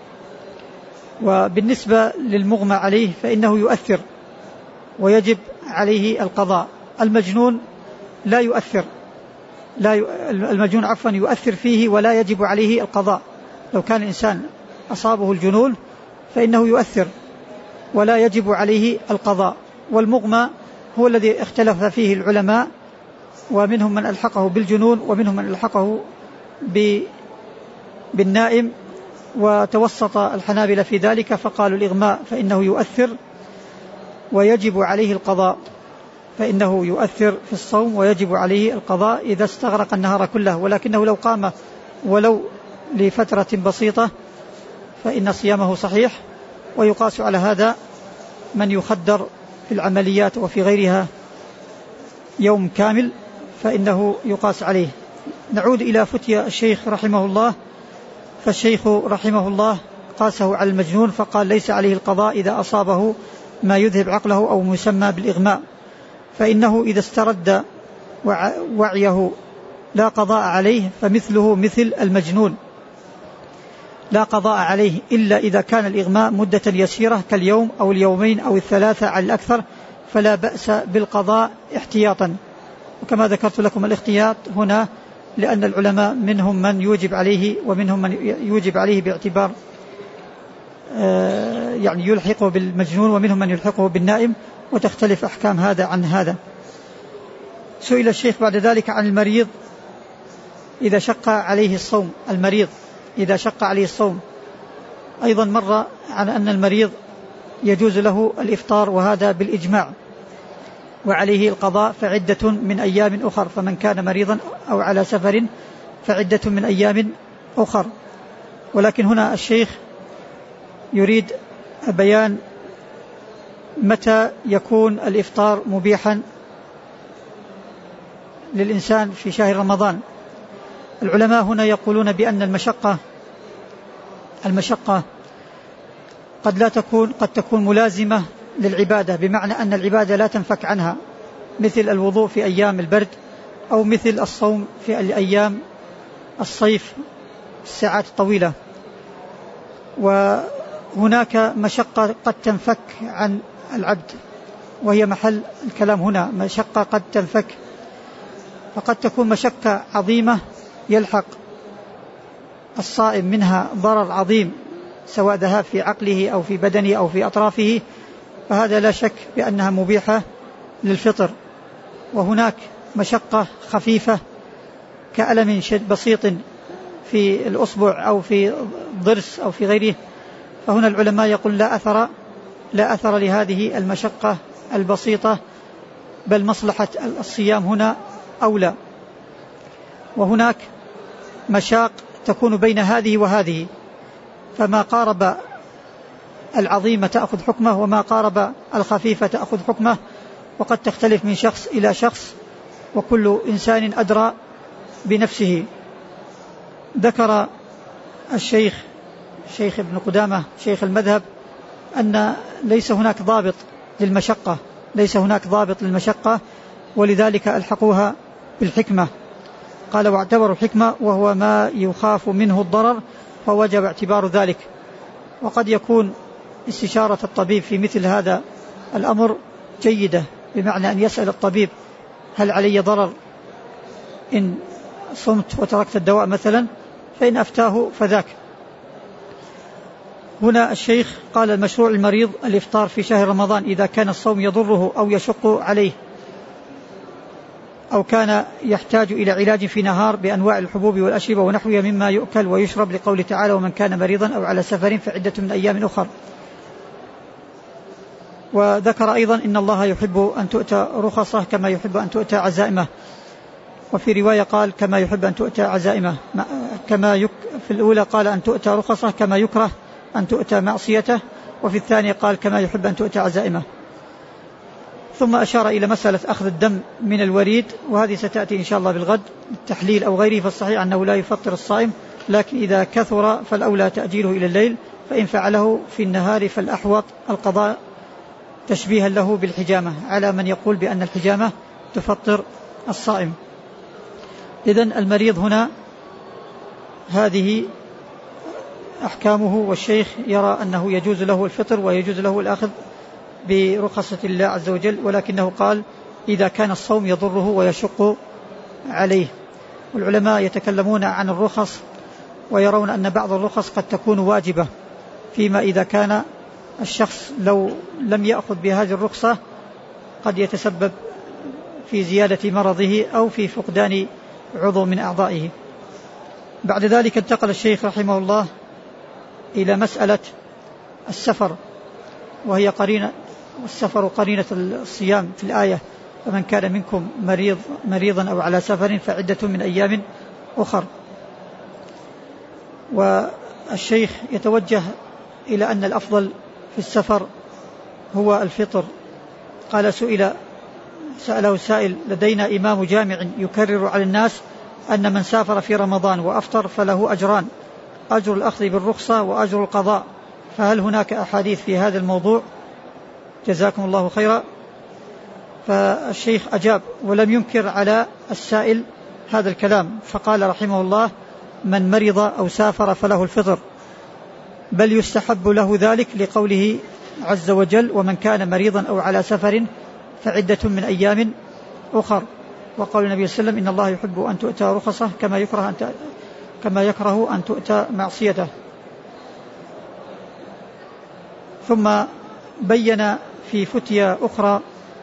وبالنسبة للمغمى عليه فإنه يؤثر ويجب عليه القضاء. المجنون لا يؤثر، المجنون يؤثر فيه ولا يجب عليه القضاء. لو كان الإنسان أصابه الجنون فإنه يؤثر ولا يجب عليه القضاء. والمغمى هو الذي اختلف فيه العلماء، ومنهم من ألحقه بالجنون ومنهم من ألحقه بالنائم، وتوسط الحنابلة في ذلك فقالوا الإغماء فإنه يؤثر ويجب عليه القضاء، فإنه يؤثر في الصوم ويجب عليه القضاء إذا استغرق النهار كله، ولكنه لو قام ولو لفترة بسيطة فإن صيامه صحيح. ويقاس على هذا من يخدر في العمليات وفي غيرها يوم كامل فإنه يقاس عليه. نعود إلى فتيا الشيخ رحمه الله، فالشيخ رحمه الله قاسه على المجنون فقال: ليس عليه القضاء إذا أصابه ما يذهب عقله أو مسمى بالإغماء، فإنه إذا استرد وعيه لا قضاء عليه، فمثله مثل المجنون لا قضاء عليه إلا إذا كان الإغماء مدة يسيرة كاليوم أو اليومين أو الثلاثة على الأكثر، فلا بأس بالقضاء احتياطا. وكما ذكرت لكم الاحتياط هنا لأن العلماء منهم من يوجب عليه ومنهم من يوجب عليه باعتبار يعني يلحقه بالمجنون، ومنهم من يلحقه بالنائم، وتختلف أحكام هذا عن هذا. سئل الشيخ بعد ذلك عن المريض إذا شق عليه الصوم. المريض إذا شق عليه الصوم أيضا مر على أن المريض يجوز له الإفطار، وهذا بالإجماع، وعليه القضاء فعدة من أيام أخر، فمن كان مريضا أو على سفر فعدة من أيام أخر. ولكن هنا الشيخ يريد بيان متى يكون الإفطار مبيحا للإنسان في شهر رمضان. العلماء هنا يقولون بأن المشقة قد تكون ملازمة للعبادة، بمعنى أن العبادة لا تنفك عنها، مثل الوضوء في أيام البرد، أو مثل الصوم في أيام الصيف الساعات الطويلة. وهناك مشقة قد تنفك عن العبد، وهي محل الكلام هنا، مشقة قد تنفك، فقد تكون مشقة عظيمة يلحق الصائم منها ضرر عظيم، سواء ذهاب في عقله أو في بدنه أو في أطرافه، فهذا لا شك بأنها مبيحة للفطر. وهناك مشقة خفيفة كألم بسيط في الأصبع أو في الضرس أو في غيره، فهنا العلماء يقول لا أثر لهذه المشقة البسيطة، بل مصلحة الصيام هنا أولى. وهناك مشاق تكون بين هذه وهذه، فما قارب العظيمة تأخذ حكمه، وما قارب الخفيفة تأخذ حكمه، وقد تختلف من شخص إلى شخص، وكل إنسان أدرى بنفسه. ذكر الشيخ ابن قدامة شيخ المذهب أن ليس هناك ضابط للمشقة، ولذلك ألحقوها بالحكمة. قال: واعتبروا الحكمة وهو ما يخاف منه الضرر، فوجب اعتبار ذلك. وقد يكون استشارة الطبيب في مثل هذا الأمر جيدة، بمعنى أن يسأل الطبيب: هل علي ضرر إن صمت وتركت الدواء مثلا؟ فإن أفتاه فذاك. هنا الشيخ قال: المشروع المريض الإفطار في شهر رمضان إذا كان الصوم يضره أو يشق عليه، أو كان يحتاج إلى علاج في نهار بأنواع الحبوب والأشربة ونحوها مما يؤكل ويشرب، لقوله تعالى: ومن كان مريضا أو على سفر فعدة من أيام أخر. وذكر أيضا: إن الله يحب أن تؤتى رخصه كما يحب أن تؤتى عزائمه. وفي رواية قال: كما يحب أن تؤتى عزائمه، في الأولى قال أن تؤتى رخصه كما يكره أن تؤتى معصيته، وفي الثانية قال: كما يحب أن تؤتى عزائمه. ثم أشار إلى مسألة أخذ الدم من الوريد، وهذه ستأتي إن شاء الله بالغد، التحليل أو غيره، فالصحيح أنه لا يفطر الصائم، لكن إذا كثر فالأولى تأجيله إلى الليل، فإن فعله في النهار فالأحوط القضاء، تشبيها له بالحجامة، على من يقول بأن الحجامة تفطر الصائم. إذن المريض هنا هذه أحكامه، والشيخ يرى أنه يجوز له الفطر ويجوز له الأخذ برخصة الله عز وجل، ولكنه قال: إذا كان الصوم يضره ويشق عليه. والعلماء يتكلمون عن الرخص، ويرون أن بعض الرخص قد تكون واجبة، فيما إذا كان الشخص لو لم يأخذ بهذه الرخصة قد يتسبب في زيادة مرضه أو في فقدان عضو من أعضائه. بعد ذلك انتقل الشيخ رحمه الله إلى مسألة السفر، وهي السفر قرينة الصيام في الآية: فمن كان منكم مريضا أو على سفر فعدة من أيام أخر. والشيخ يتوجه إلى أن الأفضل في السفر هو الفطر. قال: سأله سائل: لدينا إمام جامع يكرر على الناس أن من سافر في رمضان وأفطر فله أجران، أجر الأخذ بالرخصة وأجر القضاء، فهل هناك أحاديث في هذا الموضوع؟ جزاكم الله خيرا. فالشيخ أجاب ولم ينكر على السائل هذا الكلام، فقال رحمه الله: من مرض أو سافر فله الفطر، بل يستحب له ذلك لقوله عز وجل: ومن كان مريضا أو على سفر فعدة من أيام أخر. وقال النبي صلى الله عليه وسلم: إن الله يحب أن تؤتى رخصه كما يكره أن تؤتى معصيته. ثم بين في فتية أخرى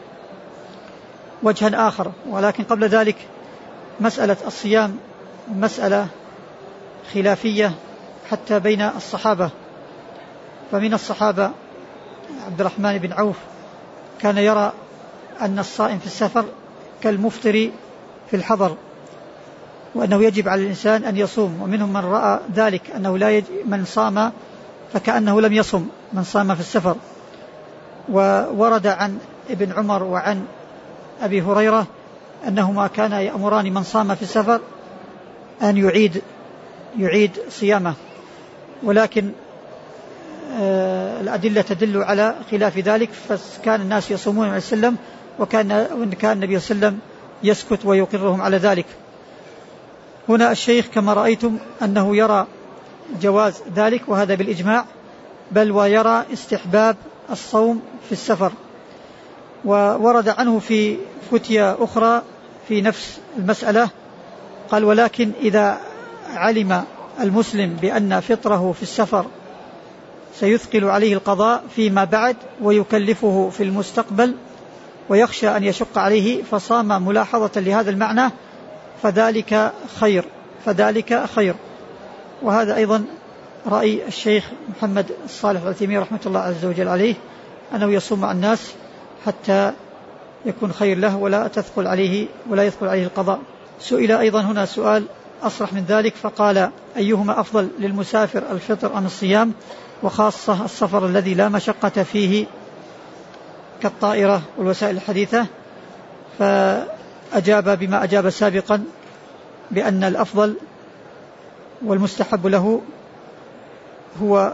وجها آخر، ولكن قبل ذلك مسألة الصيام مسألة خلافية حتى بين الصحابة. فمن الصحابة عبد الرحمن بن عوف كان يرى أن الصائم في السفر كالمفطر في الحضر، وأنه يجب على الإنسان أن يصوم. ومنهم من رأى ذلك أنه من صام فكأنه لم يصم، من صام في السفر. وورد عن ابن عمر وعن أبي هريرة أنهما كان يأمران من صام في السفر أن يعيد صيامه. ولكن الأدلة تدل على خلاف ذلك، فكان الناس يصومون عليه السلام، وكان النبي صلى الله عليه وسلم يسكت ويقرهم على ذلك. هنا الشيخ كما رأيتم أنه يرى جواز ذلك، وهذا بالإجماع، بل ويرى استحباب الصوم في السفر. وورد عنه في فتية أخرى في نفس المسألة، قال: ولكن إذا علم المسلم بأن فطره في السفر سيثقل عليه القضاء فيما بعد ويكلفه في المستقبل ويخشى أن يشق عليه فصام ملاحظة لهذا المعنى فذلك خير. وهذا أيضا رأي الشيخ محمد الصالح العثيمين رحمة الله عز وجل عليه، أنه يصوم مع الناس حتى يكون خير له ولا يثقل عليه القضاء. سئل أيضا هنا سؤال أصرح من ذلك، فقال: أيهما أفضل للمسافر، الفطر أم الصيام، وخاصة السفر الذي لا مشقة فيه كالطائرة والوسائل الحديثة؟ فأجاب بما أجاب سابقا، بأن الأفضل والمستحب له هو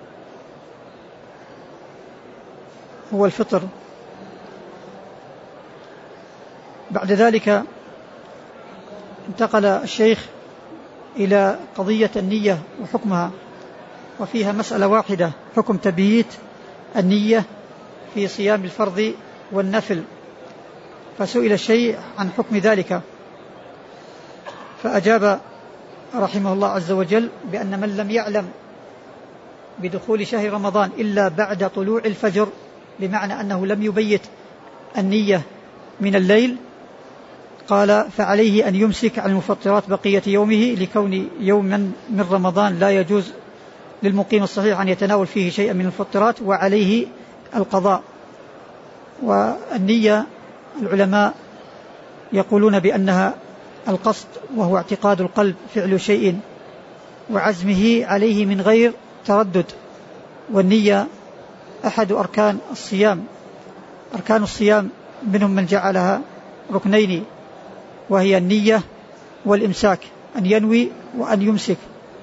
الفطر. بعد ذلك انتقل الشيخ إلى قضية النية وحكمها، وفيها مسألة واحدة: حكم تبييت النية في صيام الفرض والنفل. فسئل الشيخ عن حكم ذلك، فأجاب رحمه الله عز وجل بأن من لم يعلم بدخول شهر رمضان إلا بعد طلوع الفجر، بمعنى أنه لم يبيت النية من الليل، قال: فعليه أن يمسك عن المفطرات بقية يومه، لكون يوما من رمضان لا يجوز للمقيم الصحيح أن يتناول فيه شيئا من المفطرات، وعليه القضاء. والنية العلماء يقولون بأنها القصد، وهو اعتقاد القلب فعل شيء وعزمه عليه من غير تردد. والنية أحد أركان الصيام. أركان الصيام منهم من جعلها ركنين، وهي النية والإمساك، أن ينوي وأن يمسك.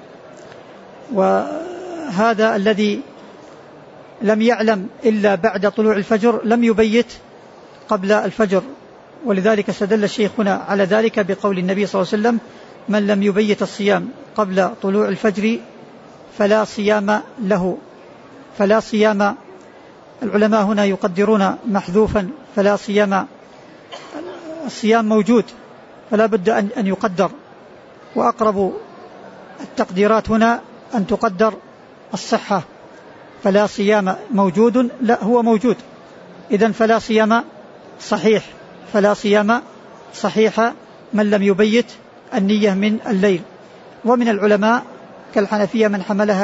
وهذا الذي لم يعلم إلا بعد طلوع الفجر لم يبيت قبل الفجر، ولذلك استدل الشيخ هنا على ذلك بقول النبي صلى الله عليه وسلم: من لم يبيت الصيام قبل طلوع الفجر فلا صيام له. فلا صيام، العلماء هنا يقدرون محذوفا فلا صيام، الصيام موجود فلا بد أن يقدر، وأقرب التقديرات هنا أن تقدر الصحة. فلا صيام موجود، لا هو موجود، إذن فلا صيام صحيح، فلا صيام صحيح من لم يبيت النية من الليل. ومن العلماء كالحنفية من حملها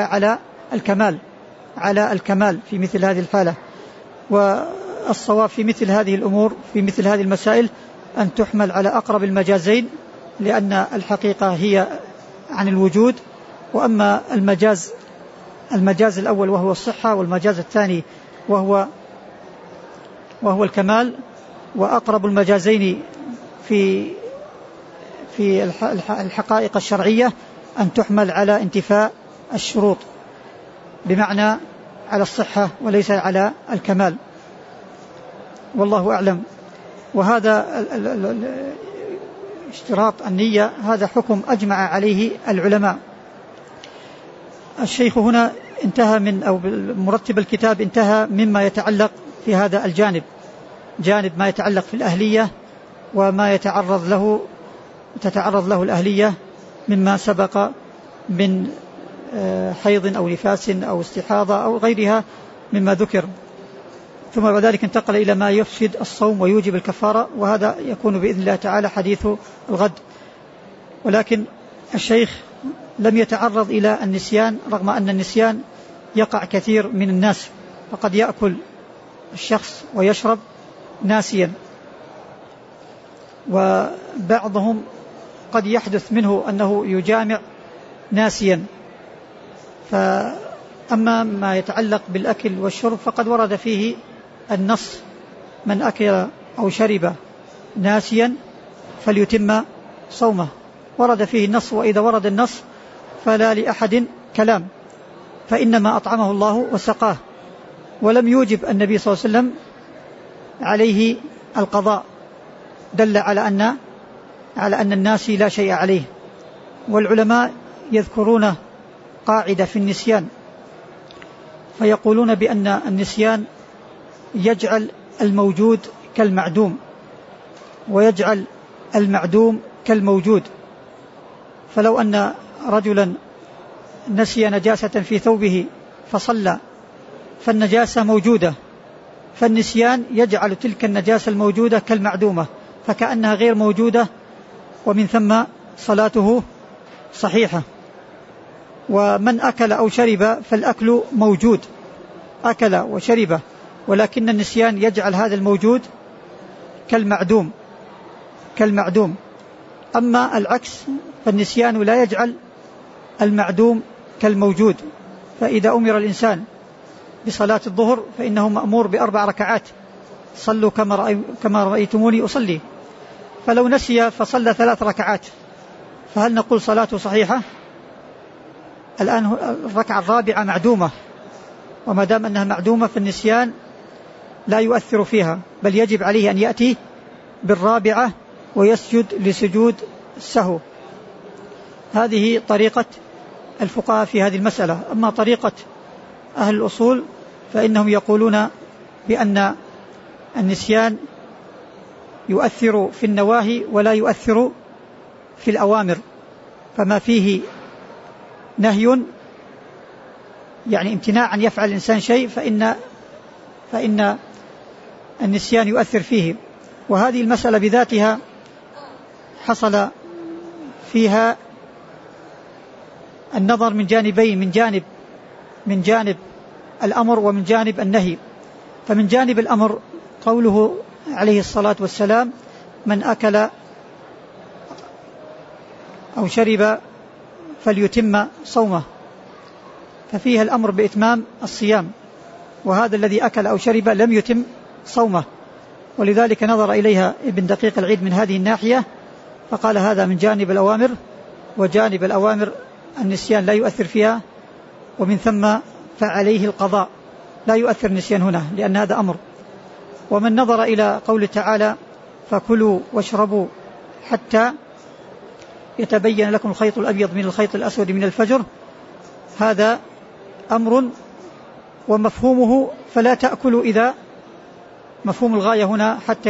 على الكمال في مثل هذه الحالة. والصواب في مثل هذه الأمور، في مثل هذه المسائل، أن تحمل على أقرب المجازين، لأن الحقيقة هي عن الوجود، وأما المجاز الأول وهو الصحة، والمجاز الثاني وهو الكمال. وأقرب المجازين في الحقائق الشرعية أن تحمل على انتفاء الشروط، بمعنى على الصحة وليس على الكمال، والله أعلم. وهذا اشتراط النية هذا حكم أجمع عليه العلماء. الشيخ هنا انتهى من، أو مرتب الكتاب انتهى مما يتعلق في هذا الجانب، جانب ما يتعلق في الأهلية وما تتعرض له الأهلية مما سبق من حيض أو نفاس أو استحاضة أو غيرها مما ذكر. ثم بعد ذلك انتقل إلى ما يفسد الصوم ويوجب الكفارة، وهذا يكون بإذن الله تعالى حديث الغد. ولكن الشيخ لم يتعرض إلى النسيان، رغم أن النسيان يقع كثير من الناس، فقد يأكل الشخص ويشرب ناسيا، وبعضهم قد يحدث منه أنه يجامع ناسيا. فأما ما يتعلق بالأكل والشرب فقد ورد فيه النص: من أكل أو شرب ناسيا فليتم صومه، ورد فيه النص. وإذا ورد النص فلا لأحد كلام، فإنما أطعمه الله وسقاه، ولم يوجب النبي صلى الله عليه وسلم عليه القضاء، دل على أن الناس لا شيء عليه. والعلماء يذكرون قاعدة في النسيان، فيقولون بأن النسيان يجعل الموجود كالمعدوم، ويجعل المعدوم كالموجود. فلو أن رجلا نسي نجاسة في ثوبه فصلى، فالنجاسة موجودة، فالنسيان يجعل تلك النجاسة الموجودة كالمعدومة، فكأنها غير موجودة، ومن ثم صلاته صحيحة. ومن أكل أو شرب فالأكل موجود، أكل وشرب، ولكن النسيان يجعل هذا الموجود كالمعدوم. أما العكس فالنسيان لا يجعل المعدوم كالموجود. فإذا أمر الإنسان بصلاة الظهر فإنه مأمور ب4 ركعات، صلوا كما رأيتموني أصلي. فلو نسي فصلى 3 ركعات، فهل نقول صلاته صحيحة؟ الآن الركعة الرابعة معدومة، وما دام أنها معدومة فالنسيان لا يؤثر فيها، بل يجب عليه أن يأتي بالرابعة ويسجد لسجود السهو. هذه طريقة الفقهاء في هذه المسألة. أما طريقة أهل الأصول فإنهم يقولون بأن النسيان يؤثر في النواهي ولا يؤثر في الأوامر، فما فيه نهي يعني امتناع أن يفعل الإنسان شيء فإن النسيان يؤثر فيه. وهذه المسألة بذاتها حصل فيها النظر من جانبين، من جانب الأمر ومن جانب النهي. فمن جانب الأمر قوله عليه الصلاة والسلام: من أكل أو شرب فليتم صومه، ففيها الأمر بإتمام الصيام، وهذا الذي أكل أو شرب لم يتم صومه، ولذلك نظر إليها ابن دقيق العيد من هذه الناحية، فقال هذا من جانب الأوامر، وجانب الأوامر النسيان لا يؤثر فيها، ومن ثم فعليه القضاء، لا يؤثر النسيان هنا لأن هذا أمر. ومن نظر إلى قول تعالى: فكلوا واشربوا حتى يتبين لكم الخيط الأبيض من الخيط الأسود من الفجر، هذا أمر ومفهومه فلا تأكلوا، إذا مفهوم الغاية هنا حتى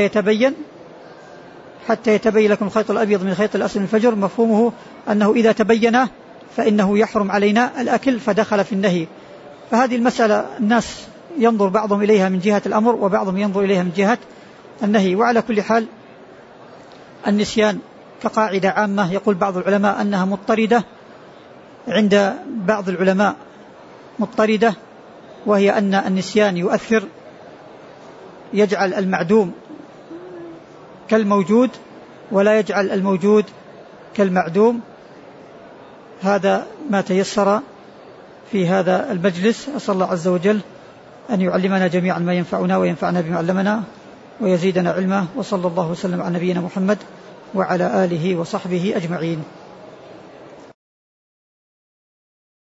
يتبين لكم الخيط الأبيض من الخيط الأسود من الفجر، مفهومه أنه إذا تبين فإنه يحرم علينا الأكل، فدخل في النهي. فهذه المسألة الناس ينظر بعضهم إليها من جهة الأمر، وبعضهم ينظر إليها من جهة النهي. وعلى كل حال النسيان كقاعدة عامة يقول بعض العلماء أنها مضطردة عند بعض العلماء، مضطردة، وهي أن النسيان يؤثر، يجعل المعدوم كالموجود ولا يجعل الموجود كالمعدوم. هذا ما تيسر في هذا المجلس. أسأل الله عز وجل أن يعلمنا جميعا ما ينفعنا وينفعنا بما علمنا ويزيدنا علما، وصلى الله وسلم على نبينا محمد وعلى آله وصحبه أجمعين.